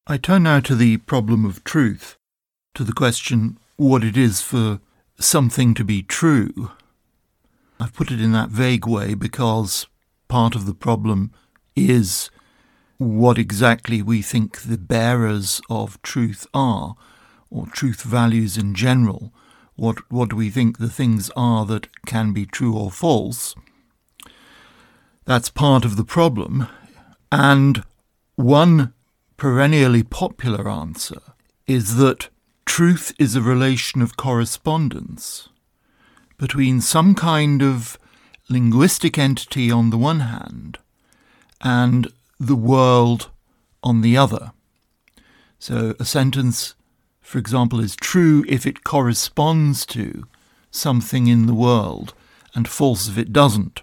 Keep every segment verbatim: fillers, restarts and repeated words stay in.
I turn now to the problem of truth, to the question what it is for something to be true. I've put it in that vague way because part of the problem is what exactly we think the bearers of truth are, or truth values in general. What, what do we think the things are that can be true or false? That's part of the problem. And one perennially popular answer is that truth is a relation of correspondence between some kind of linguistic entity on the one hand and the world on the other. So a sentence, for example, is true if it corresponds to something in the world and false if it doesn't.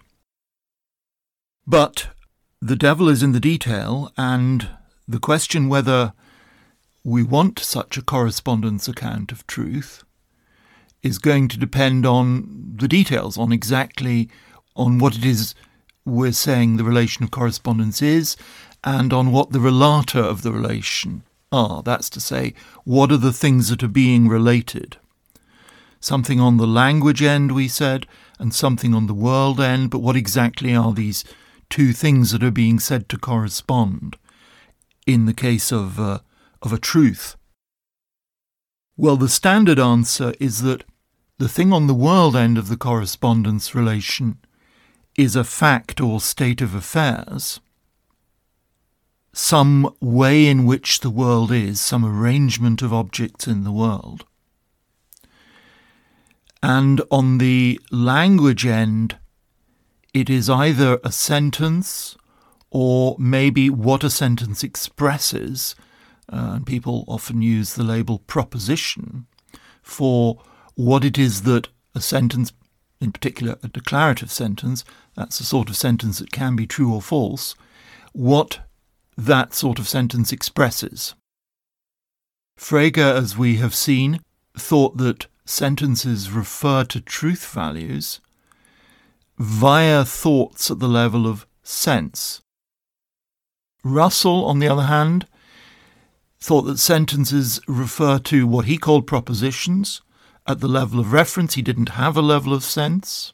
But the devil is in the detail, and the question whether we want such a correspondence account of truth is going to depend on the details, on exactly on what it is we're saying the relation of correspondence is, and on what the relator of the relation are. That's to say, what are the things that are being related? Something on the language end, we said, and something on the world end, but what exactly are these two things that are being said to correspond in the case of, uh, of a truth? Well, the standard answer is that the thing on the world end of the correspondence relation is a fact or state of affairs, some way in which the world is, some arrangement of objects in the world. And on the language end, it is either a sentence or maybe what a sentence expresses, uh, and people often use the label proposition for what it is that a sentence, in particular a declarative sentence, that's the sort of sentence that can be true or false, what that sort of sentence expresses. Frege, as we have seen, thought that sentences refer to truth values via thoughts at the level of sense. Russell, on the other hand, thought that sentences refer to what he called propositions at the level of reference. He didn't have a level of sense.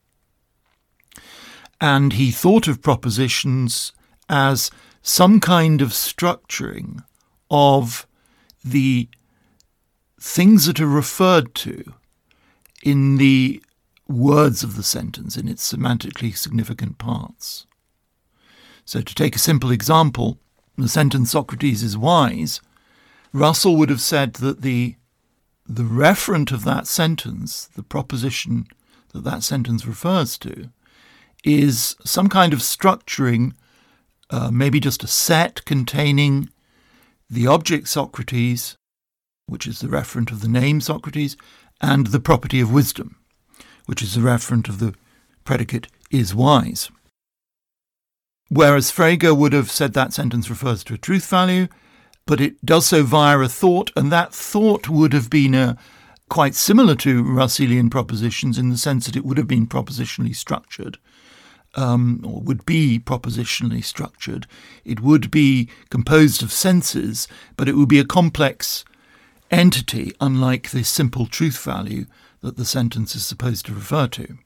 And he thought of propositions as some kind of structuring of the things that are referred to in the words of the sentence, in its semantically significant parts. So to take a simple example, the sentence Socrates is wise, Russell would have said that the the referent of that sentence, the proposition that that sentence refers to, is some kind of structuring, uh, maybe just a set containing the object Socrates, which is the referent of the name Socrates, and the property of wisdom, which is the referent of the predicate is wise. Whereas Frege would have said that sentence refers to a truth value, but it does so via a thought, and that thought would have been a, quite similar to Russellian propositions in the sense that it would have been propositionally structured, um, or would be propositionally structured. It would be composed of senses, but it would be a complex entity, unlike the simple truth value that the sentence is supposed to refer to.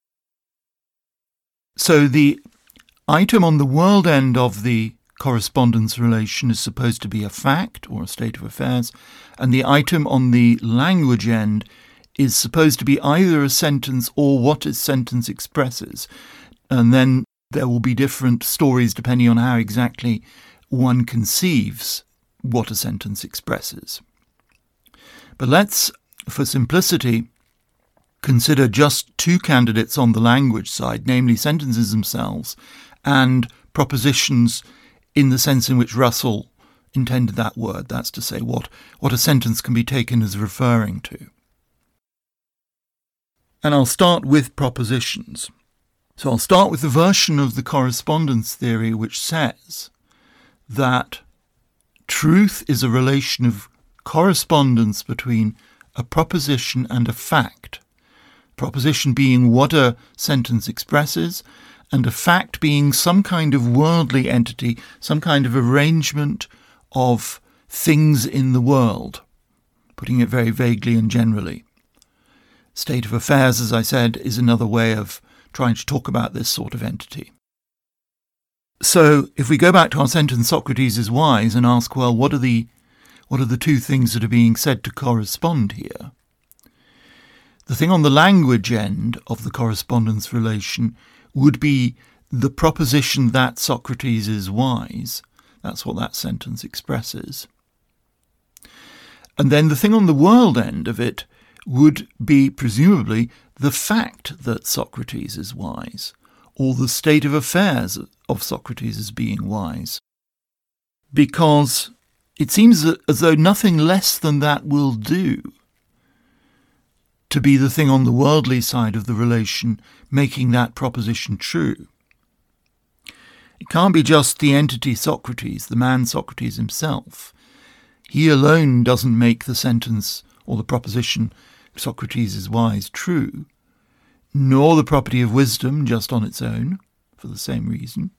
So the item on the world end of the correspondence relation is supposed to be a fact or a state of affairs, and the item on the language end is supposed to be either a sentence or what a sentence expresses. And then there will be different stories depending on how exactly one conceives what a sentence expresses. But let's, for simplicity, consider just two candidates on the language side, namely sentences themselves and propositions in the sense in which Russell intended that word, that's to say what, what a sentence can be taken as referring to. And I'll start with propositions. So I'll start with the version of the correspondence theory which says that truth is a relation of correspondence between a proposition and a fact. Proposition being what a sentence expresses, and a fact being some kind of worldly entity, some kind of arrangement of things in the world, putting it very vaguely and generally. State of affairs, as I said, is another way of trying to talk about this sort of entity. So if we go back to our sentence, Socrates is wise, and ask, well, what are the what are the two things that are being said to correspond here? The thing on the language end of the correspondence relation would be the proposition that Socrates is wise. That's what that sentence expresses. And then the thing on the world end of it would be, presumably, the fact that Socrates is wise, or the state of affairs of Socrates as being wise. Because it seems as though nothing less than that will do to be the thing on the worldly side of the relation making that proposition true. It can't be just the entity Socrates, the man Socrates himself. He alone doesn't make the sentence or the proposition Socrates is wise true, nor the property of wisdom just on its own, for the same reason,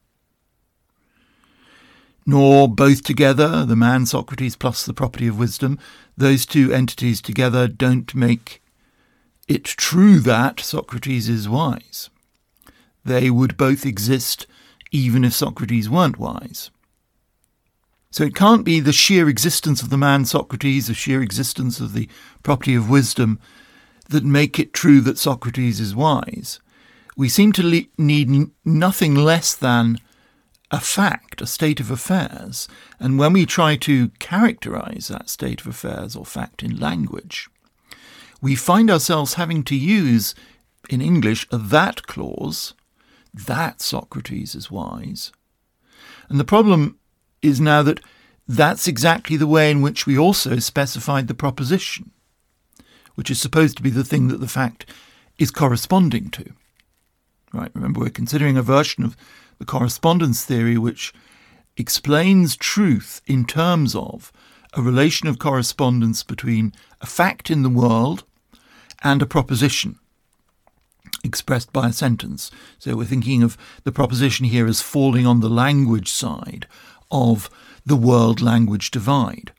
nor both together, the man Socrates plus the property of wisdom. Those two entities together don't make it true that Socrates is wise. They would both exist even if Socrates weren't wise. So it can't be the sheer existence of the man Socrates, the sheer existence of the property of wisdom, that make it true that Socrates is wise. We seem to le- need nothing less than a fact, a state of affairs, and when we try to characterize that state of affairs or fact in language, we find ourselves having to use, in English, a that clause, that Socrates is wise. And the problem is now that that's exactly the way in which we also specified the proposition, which is supposed to be the thing that the fact is corresponding to. Right, remember, we're considering a version of the correspondence theory which explains truth in terms of a relation of correspondence between a fact in the world and a proposition expressed by a sentence. So we're thinking of the proposition here as falling on the language side of the world-language divide.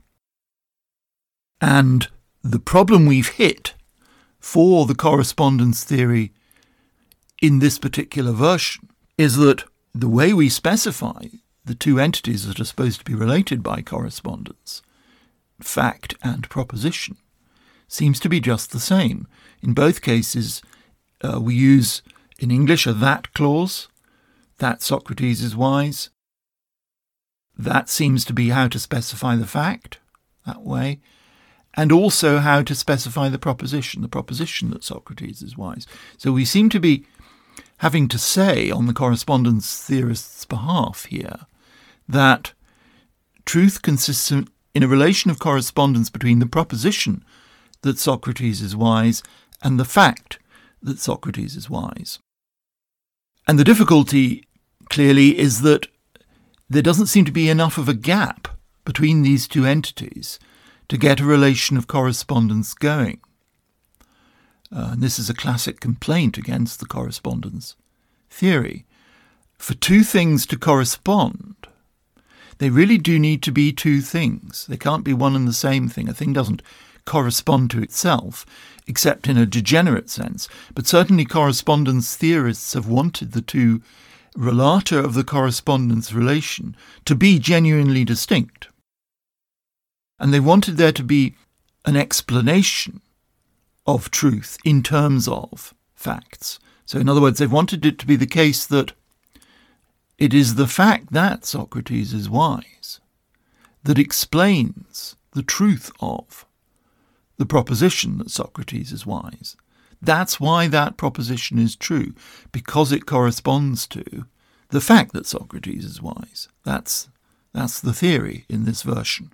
And the problem we've hit for the correspondence theory in this particular version is that the way we specify the two entities that are supposed to be related by correspondence, fact and proposition, seems to be just the same. In both cases, uh, we use in English a that clause, that Socrates is wise. That seems to be how to specify the fact, that way, and also how to specify the proposition, the proposition that Socrates is wise. So we seem to be having to say on the correspondence theorist's behalf here that truth consists in a relation of correspondence between the proposition that Socrates is wise and the fact that Socrates is wise. And the difficulty, clearly, is that there doesn't seem to be enough of a gap between these two entities to get a relation of correspondence going. Uh, and this is a classic complaint against the correspondence theory. For two things to correspond, they really do need to be two things. They can't be one and the same thing. A thing doesn't correspond to itself, except in a degenerate sense. But certainly correspondence theorists have wanted the two relata of the correspondence relation to be genuinely distinct. And they wanted there to be an explanation of truth in terms of facts. So in other words, they wanted it to be the case that it is the fact that Socrates is wise that explains the truth of the proposition that Socrates is wise. That's why that proposition is true, because it corresponds to the fact that Socrates is wise. That's, that's the theory in this version.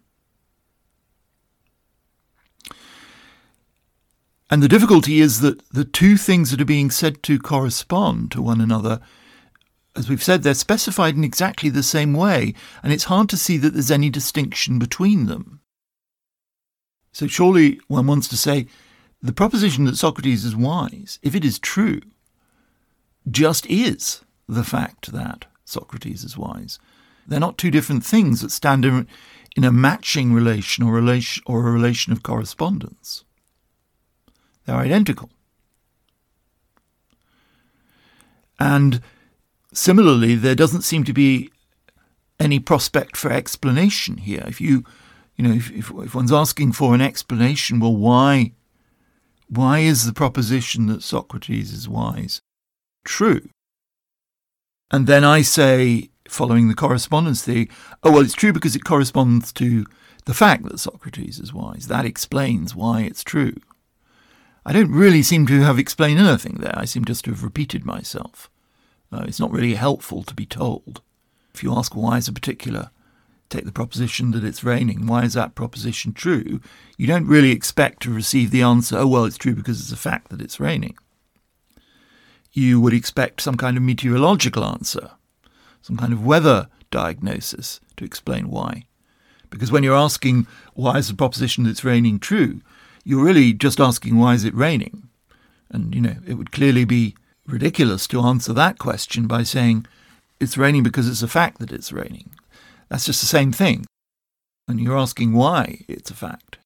And the difficulty is that the two things that are being said to correspond to one another, as we've said, they're specified in exactly the same way, and it's hard to see that there's any distinction between them. So surely one wants to say, the proposition that Socrates is wise, if it is true, just is the fact that Socrates is wise. They're not two different things that stand in, in a matching relation or relation or a relation of correspondence. They're identical. And similarly, there doesn't seem to be any prospect for explanation here. If you, you know, if, if, if one's asking for an explanation, well, why, why is the proposition that Socrates is wise true? And then I say, following the correspondence theory, oh, well, it's true because it corresponds to the fact that Socrates is wise. That explains why it's true. I don't really seem to have explained anything there. I seem just to have repeated myself. Uh, it's not really helpful to be told. If you ask why is a particular, take the proposition that it's raining, why is that proposition true? You don't really expect to receive the answer, oh, well, it's true because it's a fact that it's raining. You would expect some kind of meteorological answer, some kind of weather diagnosis to explain why. Because when you're asking why is the proposition that it's raining true, you're really just asking why is it raining? And, you know, it would clearly be ridiculous to answer that question by saying it's raining because it's a fact that it's raining. That's just the same thing. And you're asking why it's a fact.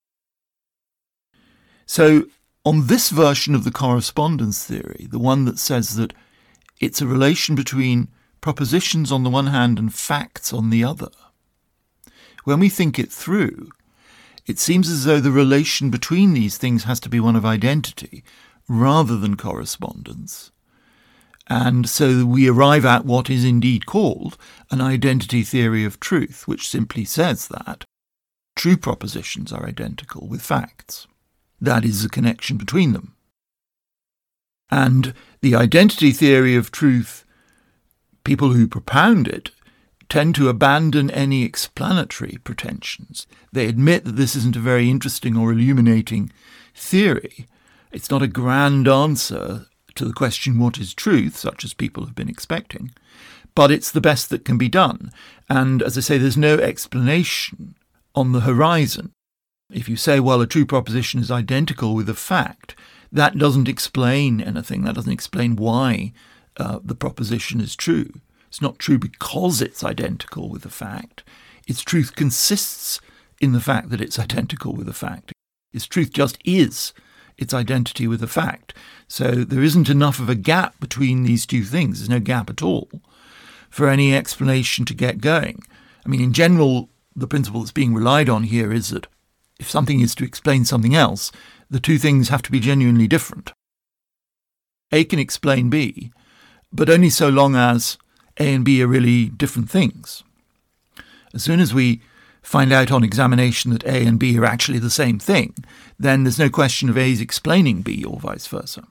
So on this version of the correspondence theory, the one that says that it's a relation between propositions on the one hand and facts on the other, when we think it through, it seems as though the relation between these things has to be one of identity rather than correspondence. And so we arrive at what is indeed called an identity theory of truth, which simply says that true propositions are identical with facts. That is the connection between them. And the identity theory of truth, people who propound it tend to abandon any explanatory pretensions. They admit that this isn't a very interesting or illuminating theory. It's not a grand answer to the question, what is truth, such as people have been expecting, but it's the best that can be done. And as I say, there's no explanation on the horizon. If you say, well, a true proposition is identical with a fact, that doesn't explain anything. That doesn't explain why uh, the proposition is true. It's not true because it's identical with the fact. Its truth consists in the fact that it's identical with the fact. Its truth just is its identity with the fact. So there isn't enough of a gap between these two things. There's no gap at all for any explanation to get going. I mean, in general, the principle that's being relied on here is that if something is to explain something else, the two things have to be genuinely different. A can explain B, but only so long as A and B are really different things. As soon as we find out on examination that A and B are actually the same thing, then there's no question of A's explaining B or vice versa.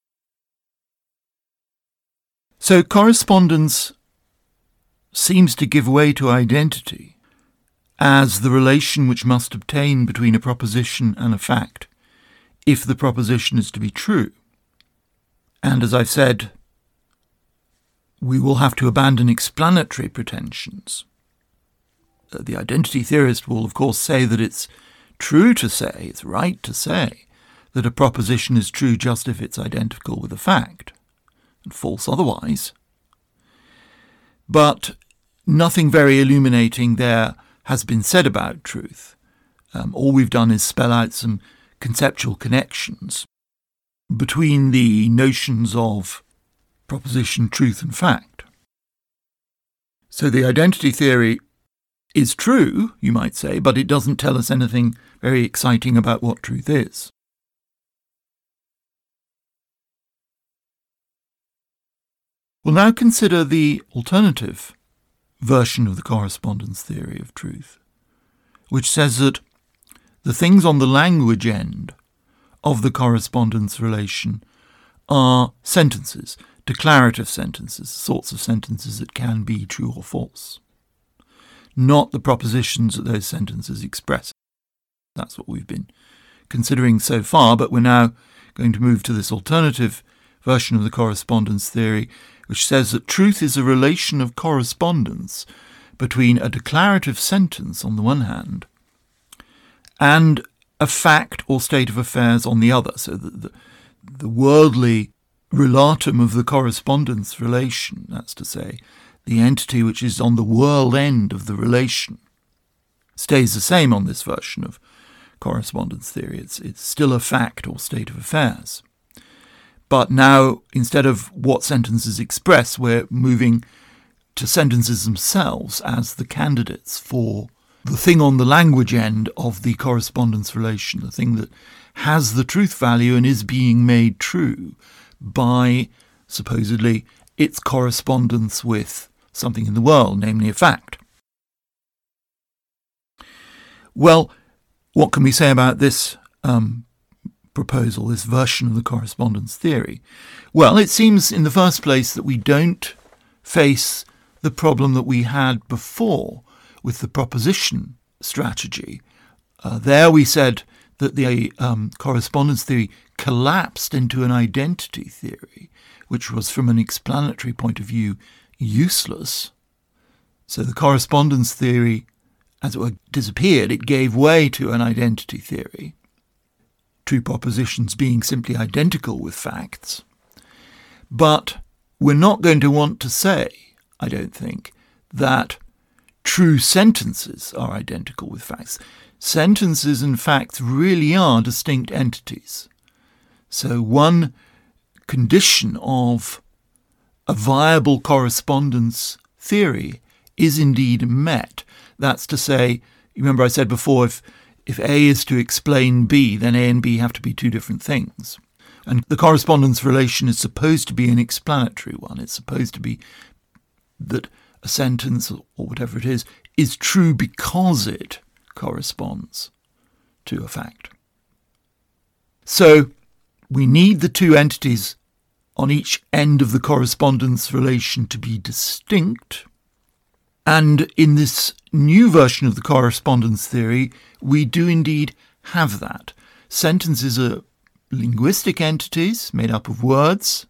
So correspondence seems to give way to identity as the relation which must obtain between a proposition and a fact, if the proposition is to be true. And as I've said, we will have to abandon explanatory pretensions. The identity theorist will, of course, say that it's true to say, it's right to say, that a proposition is true just if it's identical with a fact, and false otherwise. But nothing very illuminating there has been said about truth. Um, all we've done is spell out some conceptual connections between the notions of proposition, truth, and fact. So the identity theory is true, you might say, but it doesn't tell us anything very exciting about what truth is. We'll now consider the alternative version of the correspondence theory of truth, which says that the things on the language end of the correspondence relation are sentences, declarative sentences, sorts of sentences that can be true or false, not the propositions that those sentences express. That's what we've been considering so far, but we're now going to move to this alternative version of the correspondence theory, which says that truth is a relation of correspondence between a declarative sentence on the one hand and a fact or state of affairs on the other. So the, the, the worldly relatum of the correspondence relation, that's to say, the entity which is on the world end of the relation. stays the same on this version of correspondence theory. It's, it's still a fact or state of affairs. But now, instead of what sentences express, we're moving to sentences themselves as the candidates for the thing on the language end of the correspondence relation, the thing that has the truth value and is being made true by, supposedly, its correspondence with something in the world, namely a fact. Well, what can we say about this um, proposal, this version of the correspondence theory? Well, it seems in the first place that we don't face the problem that we had before with the proposition strategy. Uh, there we said that the um, correspondence theory collapsed into an identity theory, which was from an explanatory point of view useless. So the correspondence theory, as it were, disappeared. It gave way to an identity theory, true propositions being simply identical with facts. But we're not going to want to say, I don't think, that true sentences are identical with facts. Sentences and facts really are distinct entities. So one condition of a viable correspondence theory is indeed met. That's to say, remember I said before, if, if A is to explain B, then A and B have to be two different things. And the correspondence relation is supposed to be an explanatory one. It's supposed to be that a sentence, or whatever it is, is true because it corresponds to a fact. So we need the two entities on each end of the correspondence relation to be distinct. And in this new version of the correspondence theory, we do indeed have that. Sentences are linguistic entities made up of words.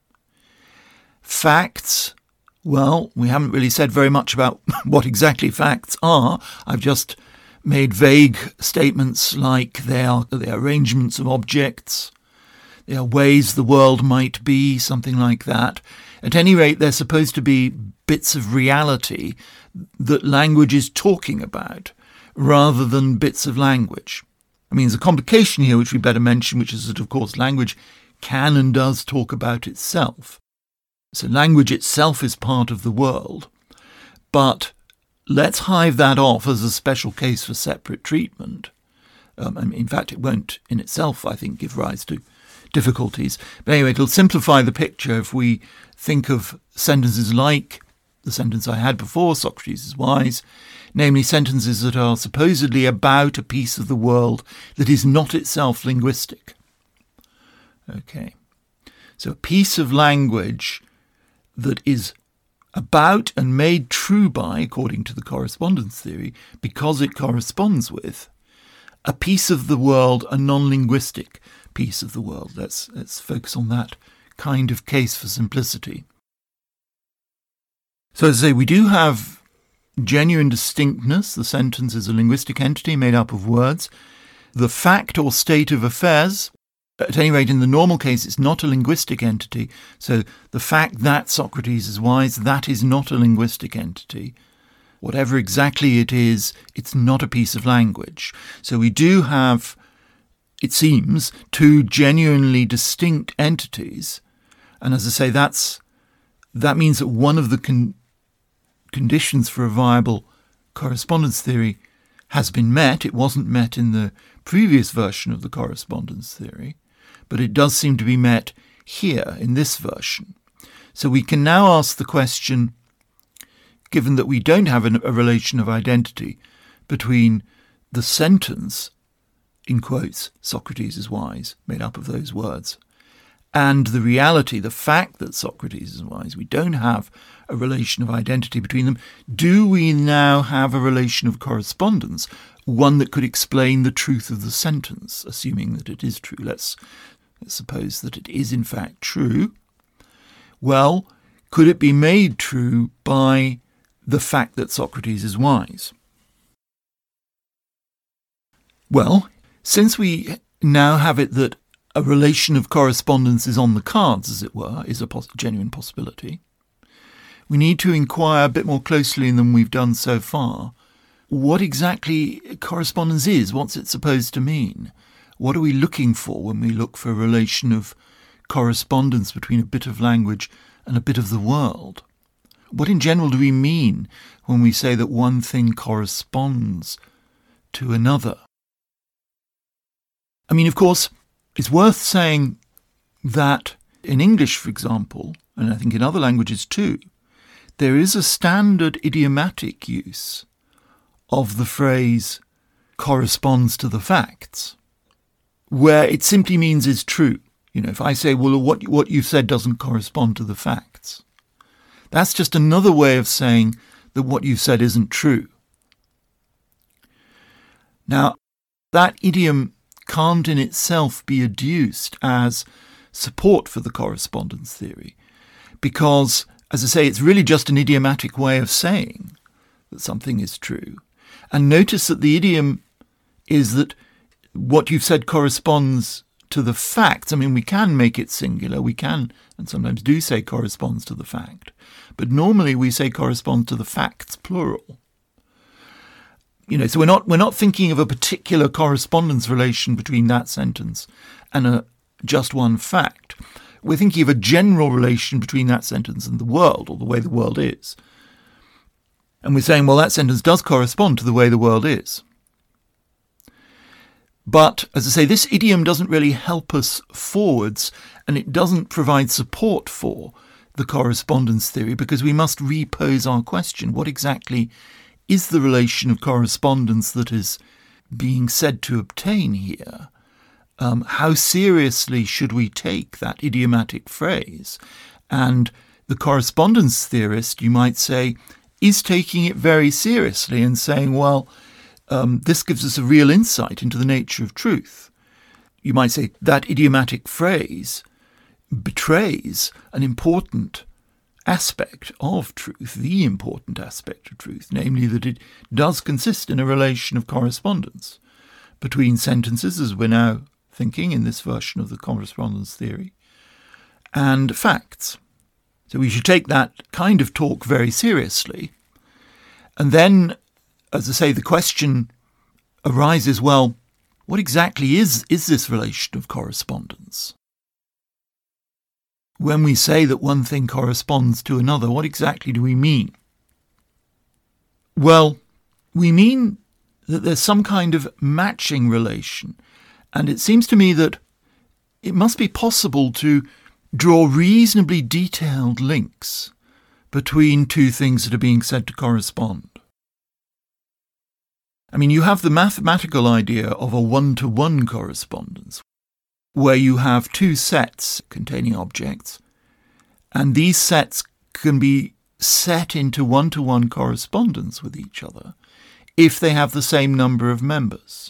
Facts, well, we haven't really said very much about what exactly facts are. I've just made vague statements like they are the arrangements of objects, they are ways the world might be, something like that. At any rate, they're supposed to be bits of reality that language is talking about, rather than bits of language. I mean, there's a complication here which we better mention, which is that, of course, language can and does talk about itself. So language itself is part of the world, but let's hive that off as a special case for separate treatment. Um, I mean, in fact, it won't in itself, I think, give rise to difficulties. But anyway, it'll simplify the picture if we think of sentences like the sentence I had before, Socrates is wise, namely sentences that are supposedly about a piece of the world that is not itself linguistic. Okay, so a piece of language that is about and made true by, according to the correspondence theory, because it corresponds with a piece of the world, a non-linguistic piece of the world. Let's, let's focus on that kind of case for simplicity. So as I say, we do have genuine distinctness. The sentence is a linguistic entity made up of words. The fact or state of affairs, at any rate in the normal case, it's not a linguistic entity. So the fact that Socrates is wise, that is not a linguistic entity. Whatever exactly it is, it's not a piece of language. So we do have, it seems, two genuinely distinct entities. And as I say, that's that means that one of the con- conditions for a viable correspondence theory has been met. It wasn't met in the previous version of the correspondence theory, but it does seem to be met here in this version. So we can now ask the question, given that we don't have a, a relation of identity between the sentence, in quotes, Socrates is wise, made up of those words, and the reality, the fact that Socrates is wise, we don't have a relation of identity between them. Do we now have a relation of correspondence, one that could explain the truth of the sentence, assuming that it is true? Let's, let's suppose that it is in fact true. Well, could it be made true by the fact that Socrates is wise? Well, since we now have it that a relation of correspondence is on the cards, as it were, is a pos- genuine possibility, we need to inquire a bit more closely than we've done so far what exactly correspondence is. What's it supposed to mean? What are we looking for when we look for a relation of correspondence between a bit of language and a bit of the world? What in general do we mean when we say that one thing corresponds to another? I mean, of course, it's worth saying that in English, for example, and I think in other languages too, there is a standard idiomatic use of the phrase corresponds to the facts, where it simply means is true. You know, if I say, well, what, what you've said doesn't correspond to the facts, that's just another way of saying that what you've said isn't true. Now, that idiom can't in itself be adduced as support for the correspondence theory, because, as I say, it's really just an idiomatic way of saying that something is true. And notice that the idiom is that what you've said corresponds to the facts. I mean, we can make it singular, we can, and sometimes do say corresponds to the fact, but normally we say corresponds to the facts, plural. You know, so we're not we're not thinking of a particular correspondence relation between that sentence and a just one fact. We're thinking of a general relation between that sentence and the world, or the way the world is. And we're saying, well, that sentence does correspond to the way the world is. But, as I say, this idiom doesn't really help us forwards, and it doesn't provide support for the correspondence theory, because we must repose our question. What exactly is the relation of correspondence that is being said to obtain here? Um, how seriously should we take that idiomatic phrase? And the correspondence theorist, you might say, is taking it very seriously and saying, well, um, this gives us a real insight into the nature of truth. You might say that idiomatic phrase betrays an important aspect of truth, the important aspect of truth, namely that it does consist in a relation of correspondence between sentences, as we're now thinking in this version of the correspondence theory, and facts. So we should take that kind of talk very seriously. And then, as I say, the question arises, well, what exactly is, is this relation of correspondence? When we say that one thing corresponds to another, what exactly do we mean? Well, we mean that there's some kind of matching relation. And it seems to me that it must be possible to draw reasonably detailed links between two things that are being said to correspond. I mean, you have the mathematical idea of a one-to-one correspondence, where you have two sets containing objects, and these sets can be set into one-to-one correspondence with each other if they have the same number of members.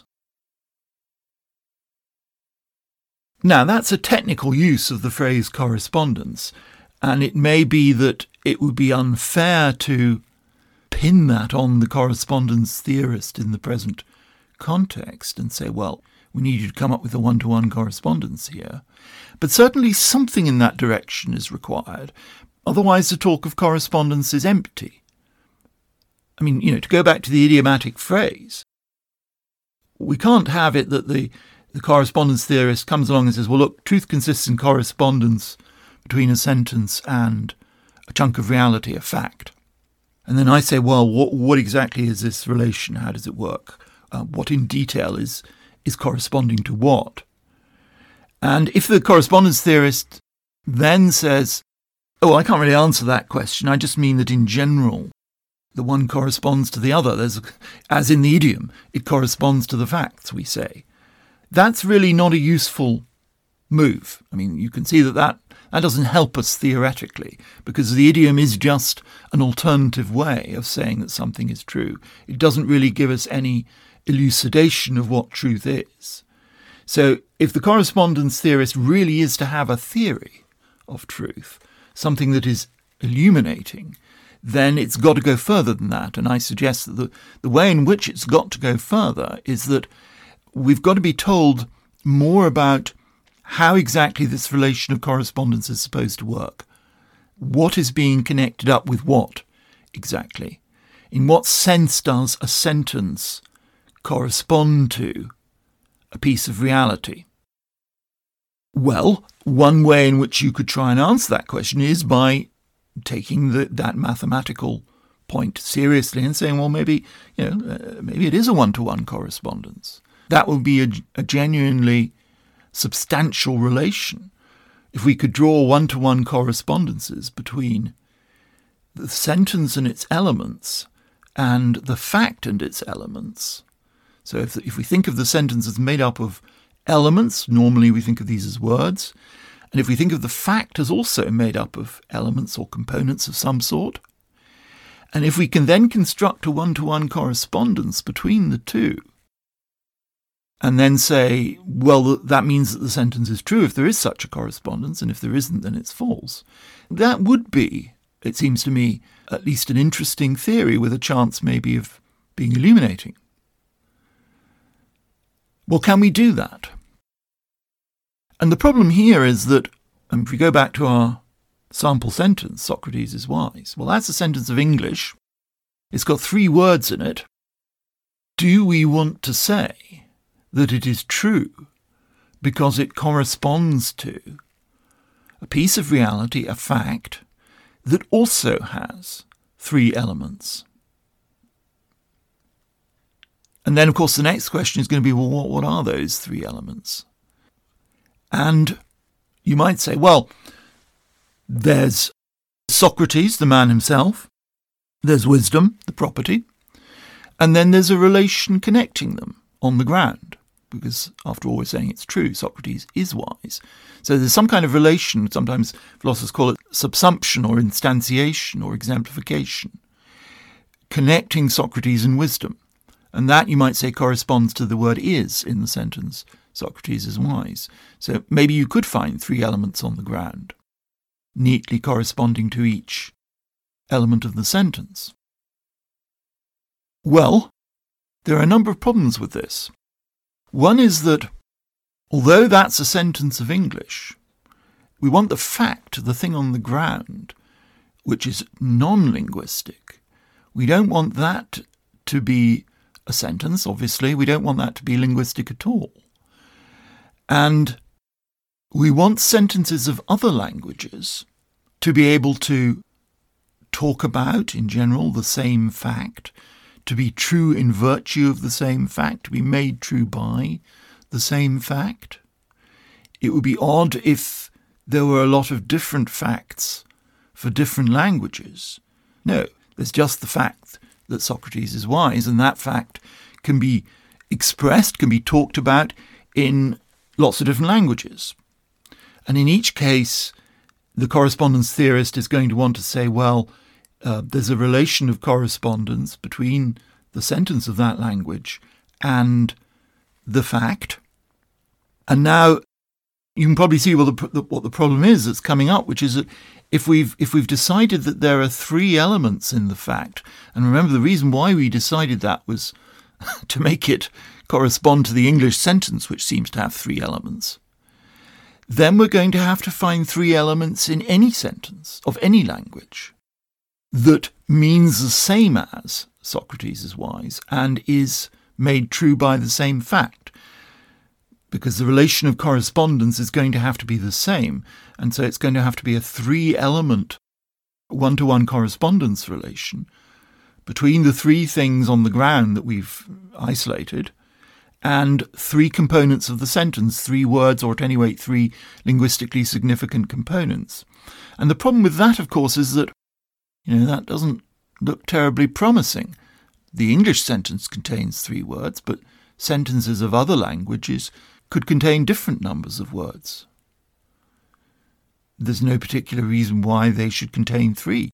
Now, that's a technical use of the phrase correspondence, and it may be that it would be unfair to pin that on the correspondence theorist in the present context and say, well, we need you to come up with a one-to-one correspondence here. But certainly something in that direction is required. Otherwise, the talk of correspondence is empty. I mean, you know, to go back to the idiomatic phrase, we can't have it that the The correspondence theorist comes along and says, well, look, truth consists in correspondence between a sentence and a chunk of reality, a fact. And then I say, well, what, what exactly is this relation? How does it work? Uh, what in detail is, is corresponding to what? And if the correspondence theorist then says, oh, I can't really answer that question, I just mean that in general, the one corresponds to the other. There's, as in the idiom, it corresponds to the facts, we say. That's really not a useful move. I mean, you can see that, that that doesn't help us theoretically, because the idiom is just an alternative way of saying that something is true. It doesn't really give us any elucidation of what truth is. So if the correspondence theorist really is to have a theory of truth, something that is illuminating, then it's got to go further than that. And I suggest that the, the way in which it's got to go further is that we've got to be told more about how exactly this relation of correspondence is supposed to work. What is being connected up with what exactly? In what sense does a sentence correspond to a piece of reality? Well, one way in which you could try and answer that question is by taking the, that mathematical point seriously and saying, well, maybe, you know, uh, maybe it is a one-to-one correspondence. That would be a, a genuinely substantial relation if we could draw one-to-one correspondences between the sentence and its elements and the fact and its elements. So if, if we think of the sentence as made up of elements, normally we think of these as words, and if we think of the fact as also made up of elements or components of some sort, and if we can then construct a one-to-one correspondence between the two, and then say, well, that means that the sentence is true if there is such a correspondence, and if there isn't, then it's false, that would be, it seems to me, at least an interesting theory with a chance maybe of being illuminating. Well, can we do that? And the problem here is that, um, if we go back to our sample sentence, Socrates is wise, well, that's a sentence of English. It's got three words in it. Do we want to say that it is true because it corresponds to a piece of reality, a fact, that also has three elements? And then, of course, the next question is going to be, well, what, what are those three elements? And you might say, well, there's Socrates, the man himself, there's wisdom, the property, and then there's a relation connecting them on the ground, because after all, we're saying it's true, Socrates is wise. So there's some kind of relation, sometimes philosophers call it subsumption or instantiation or exemplification, connecting Socrates and wisdom. And that, you might say, corresponds to the word is in the sentence, Socrates is wise. So maybe you could find three elements on the ground, neatly corresponding to each element of the sentence. Well, there are a number of problems with this. One is that, although that's a sentence of English, we want the fact, the thing on the ground, which is non-linguistic. We don't want that to be a sentence, obviously. We don't want that to be linguistic at all. And we want sentences of other languages to be able to talk about, in general, the same fact, to be true in virtue of the same fact, to be made true by the same fact. It would be odd if there were a lot of different facts for different languages. No, there's just the fact that Socrates is wise, and that fact can be expressed, can be talked about in lots of different languages. And in each case, the correspondence theorist is going to want to say, well, uh, there's a relation of correspondence between the sentence of that language and the fact. And now you can probably see well, the, the, what the problem is that's coming up, which is that if we've if we've decided that there are three elements in the fact, and remember the reason why we decided that was to make it correspond to the English sentence, which seems to have three elements, then we're going to have to find three elements in any sentence of any language that means the same as Socrates is wise and is made true by the same fact, because the relation of correspondence is going to have to be the same, and so it's going to have to be a three-element one-to-one correspondence relation between the three things on the ground that we've isolated and three components of the sentence, three words, or at any rate three linguistically significant components. And the problem with that, of course, is that, you know, that doesn't look terribly promising. The English sentence contains three words, but sentences of other languages could contain different numbers of words. There's no particular reason why they should contain three.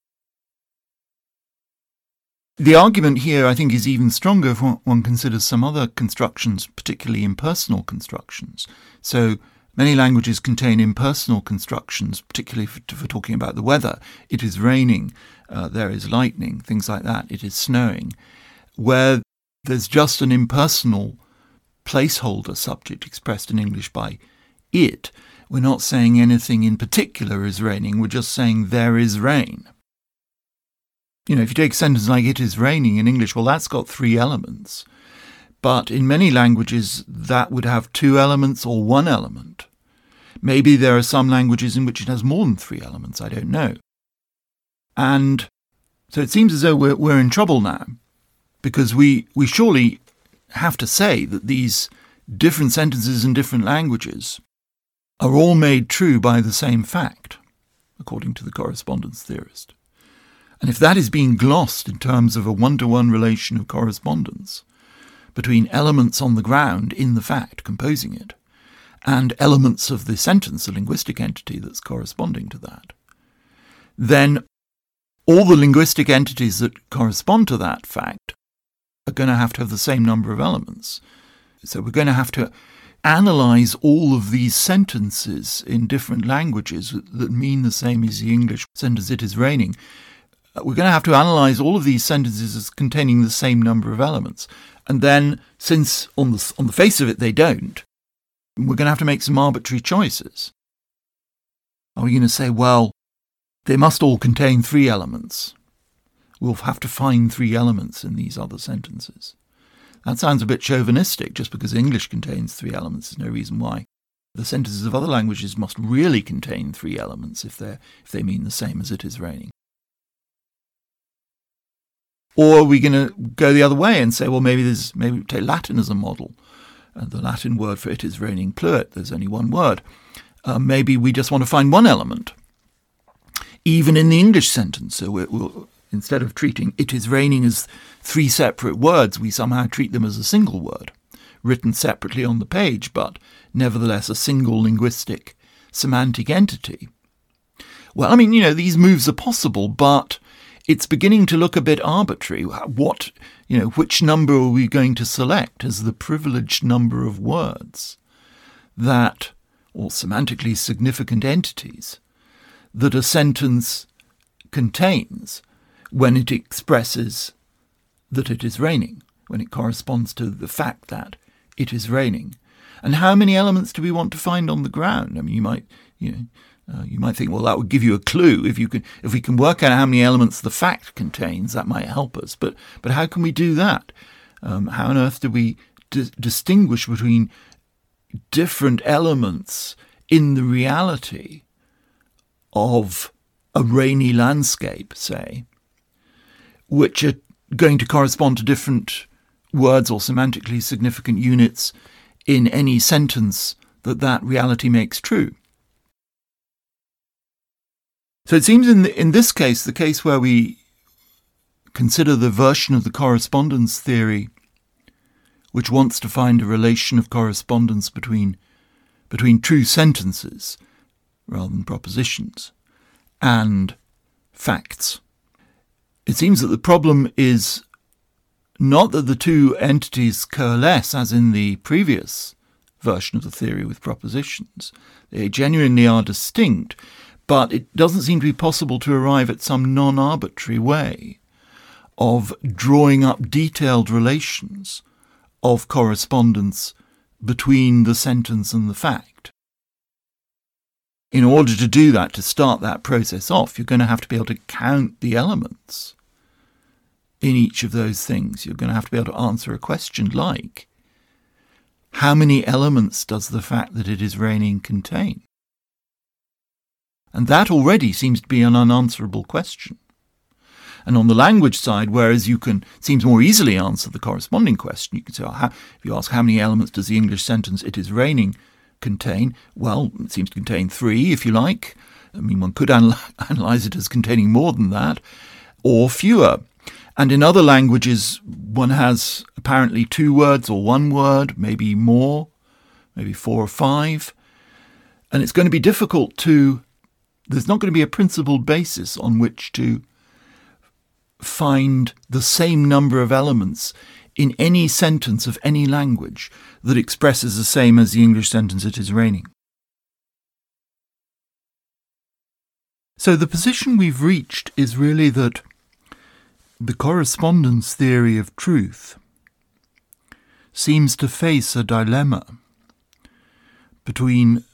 The argument here, I think, is even stronger if one considers some other constructions, particularly impersonal constructions. So many languages contain impersonal constructions, particularly for, for talking about the weather. It is raining, uh, there is lightning, things like that. It is snowing, where there's just an impersonal placeholder subject expressed in English by it. We're not saying anything in particular is raining, we're just saying there is rain. You know, if you take a sentence like "it is raining" in English, well, that's got three elements. But in many languages, that would have two elements or one element. Maybe there are some languages in which it has more than three elements, I don't know. And so it seems as though we're, we're in trouble now, because we, we surely have to say that these different sentences in different languages are all made true by the same fact, according to the correspondence theorist. And if that is being glossed in terms of a one-to-one relation of correspondence between elements on the ground in the fact composing it and elements of the sentence, the linguistic entity that's corresponding to that, then all the linguistic entities that correspond to that fact are going to have to have the same number of elements. So we're going to have to analyze all of these sentences in different languages that mean the same as the English sentence "it is raining." We're going to have to analyze all of these sentences as containing the same number of elements. And then, since on the, on the face of it they don't, we're going to have to make some arbitrary choices. Are we going to say, well, they must all contain three elements? We'll have to find three elements in these other sentences. That sounds a bit chauvinistic. Just because English contains three elements, there's no reason why the sentences of other languages must really contain three elements if they if they mean the same as "it is raining." Or are we going to go the other way and say, well, maybe there's maybe we take Latin as a model. Uh, the Latin word for "it is raining" pluit. There's only one word. Uh, maybe we just want to find one element, even in the English sentence. So we're, we'll, instead of treating "it is raining" as three separate words, we somehow treat them as a single word, written separately on the page, but nevertheless a single linguistic semantic entity. Well, I mean, you know, these moves are possible, but it's beginning to look a bit arbitrary. What, you know, which number are we going to select as the privileged number of words that, or semantically significant entities, that a sentence contains when it expresses that it is raining, when it corresponds to the fact that it is raining? And how many elements do we want to find on the ground? I mean, you might, you know, Uh, you might think, well, that would give you a clue. If you can, if we can work out how many elements the fact contains, that might help us. But but how can we do that? Um, how on earth do we d- distinguish between different elements in the reality of a rainy landscape, say, which are going to correspond to different words or semantically significant units in any sentence that that reality makes true? So it seems in the, in this case, the case where we consider the version of the correspondence theory which wants to find a relation of correspondence between between true sentences rather than propositions and facts. It seems that the problem is not that the two entities coalesce as in the previous version of the theory with propositions. They genuinely are distinct. But it doesn't seem to be possible to arrive at some non-arbitrary way of drawing up detailed relations of correspondence between the sentence and the fact. In order to do that, to start that process off, you're going to have to be able to count the elements in each of those things. You're going to have to be able to answer a question like, how many elements does the fact that it is raining contain? And that already seems to be an unanswerable question. And on the language side, whereas you can, it seems more easily answer the corresponding question, you can say, oh, how, if you ask how many elements does the English sentence "it is raining" contain, well, it seems to contain three, if you like. I mean, one could anal- analyse it as containing more than that, or fewer. And in other languages, one has apparently two words or one word, maybe more, maybe four or five. And it's going to be difficult to There's not going to be a principled basis on which to find the same number of elements in any sentence of any language that expresses the same as the English sentence "it is raining." So the position we've reached is really that the correspondence theory of truth seems to face a dilemma between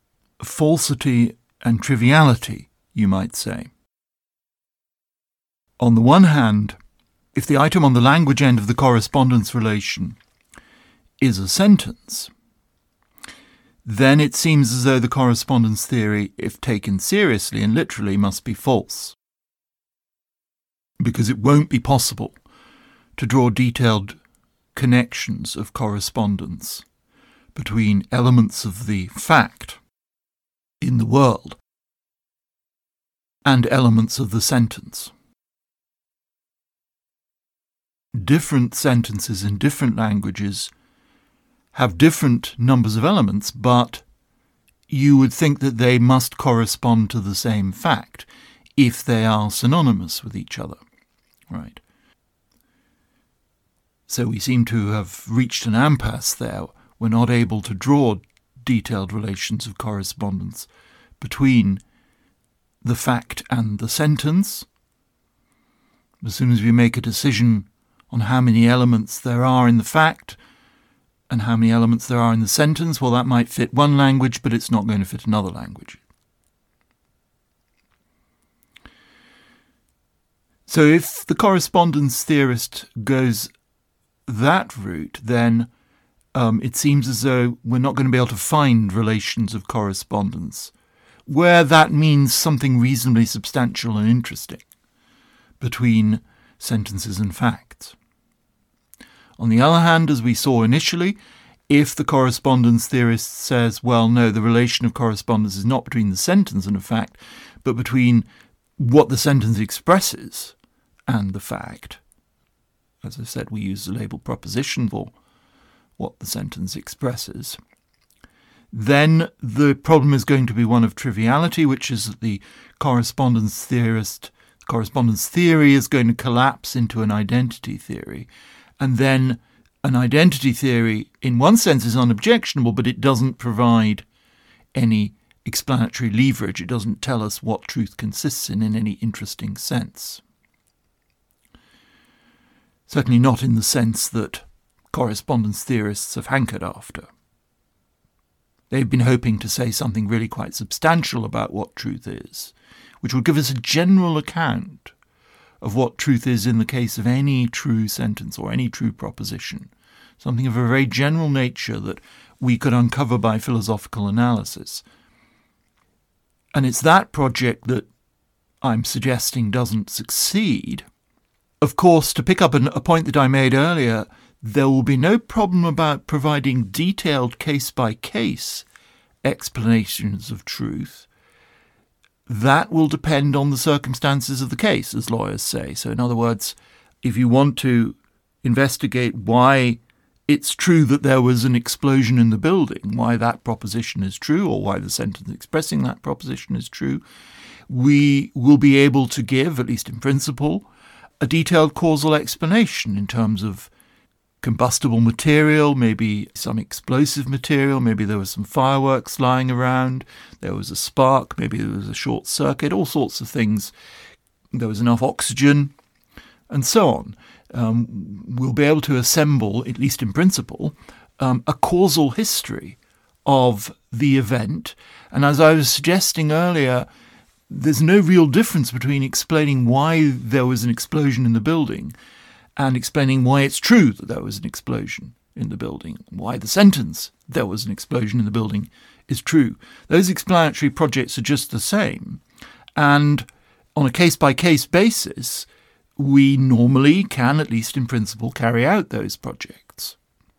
falsity and triviality, you might say. On the one hand, if the item on the language end of the correspondence relation is a sentence, then it seems as though the correspondence theory, if taken seriously and literally, must be false. Because it won't be possible to draw detailed connections of correspondence between elements of the fact in the world and elements of the sentence. Different sentences in different languages have different numbers of elements, but you would think that they must correspond to the same fact if they are synonymous with each other. Right. So we seem to have reached an impasse there. We're not able to draw detailed relations of correspondence between the fact and the sentence. As soon as we make a decision on how many elements there are in the fact and how many elements there are in the sentence, well, that might fit one language, but it's not going to fit another language. So if the correspondence theorist goes that route, then um, it seems as though we're not going to be able to find relations of correspondence where that means something reasonably substantial and interesting between sentences and facts. On the other hand, as we saw initially, if the correspondence theorist says, well, no, the relation of correspondence is not between the sentence and a fact, but between what the sentence expresses and the fact. As I said, we use the label proposition for what the sentence expresses. Then the problem is going to be one of triviality, which is that the correspondence theorist, correspondence theory is going to collapse into an identity theory. And then an identity theory, in one sense, is unobjectionable, but it doesn't provide any explanatory leverage. It doesn't tell us what truth consists in in any interesting sense. Certainly not in the sense that correspondence theorists have hankered after. They've been hoping to say something really quite substantial about what truth is, which would give us a general account of what truth is in the case of any true sentence or any true proposition, something of a very general nature that we could uncover by philosophical analysis. And it's that project that I'm suggesting doesn't succeed. Of course, to pick up an, a point that I made earlier, there will be no problem about providing detailed case-by-case explanations of truth. That will depend on the circumstances of the case, as lawyers say. So in other words, if you want to investigate why it's true that there was an explosion in the building, why that proposition is true, or why the sentence expressing that proposition is true, we will be able to give, at least in principle, a detailed causal explanation in terms of combustible material, maybe some explosive material, maybe there was some fireworks lying around, there was a spark, maybe there was a short circuit, all sorts of things. There was enough oxygen, and so on. Um, we'll be able to assemble, at least in principle, um, a causal history of the event. And as I was suggesting earlier, there's no real difference between explaining why there was an explosion in the building and explaining why it's true that there was an explosion in the building, why the sentence "there was an explosion in the building" is true. Those explanatory projects are just the same. And on a case-by-case basis, we normally can, at least in principle, carry out those projects.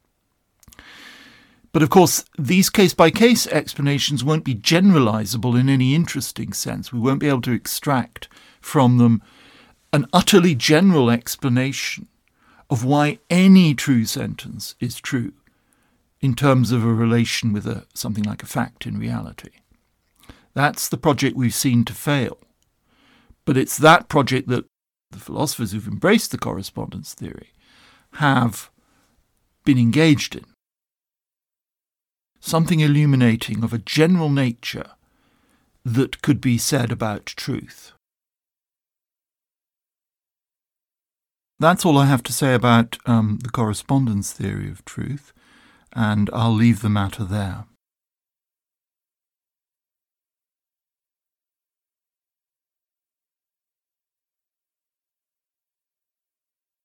But of course, these case-by-case explanations won't be generalizable in any interesting sense. We won't be able to extract from them an utterly general explanation of why any true sentence is true in terms of a relation with a, something like a fact in reality. That's the project we've seen to fail. But it's that project that the philosophers who've embraced the correspondence theory have been engaged in. Something illuminating of a general nature that could be said about truth. That's all I have to say about um, the correspondence theory of truth, and I'll leave the matter there.